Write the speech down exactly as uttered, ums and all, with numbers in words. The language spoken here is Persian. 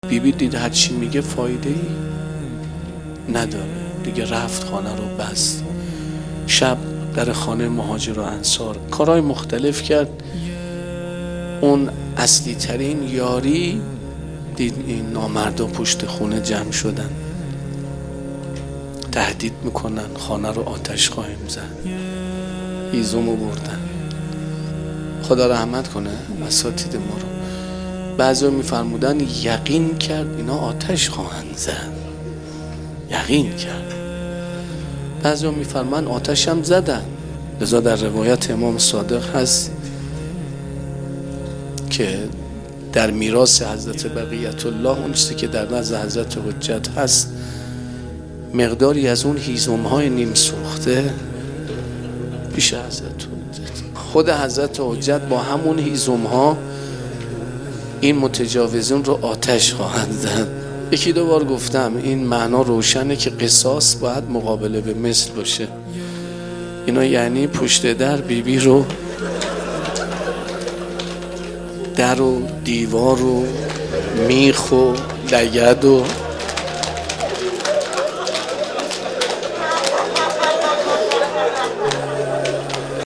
بیبی دید هر چی میگه فایده ای نداره دیگه، رفت خانه رو بست. شب در خانه مهاجر و انصار کارهای مختلف کرد. اون اصلی ترین یاری دید این نامردا پشت خونه جمع شدن، تهدید میکنن خانه رو آتش خواهیم زد، هیزمو بردن. خدا رحمت کنه اساتید ما رو. بعضی میفرمودن یقین کرد اینا آتش خواهند زد، یقین کرد. بعضی میفرمان آتش هم زدن. لذا در روایت امام صادق هست که در میراث حضرت بقیت الله اون چیزی که در نزد حضرت حجت هست مقداری از اون هیزم‌های نیم سوخته پیش حضرت حجت. خود حضرت حجت با همون هیزم‌ها این متجاوزین رو آتش خواهند زد. یکی دو بار گفتم این معنا روشنه که قصاص باید مقابله به مثل باشه. اینا یعنی پشت در بیبی رو، در و دیوار و میخ و لگد و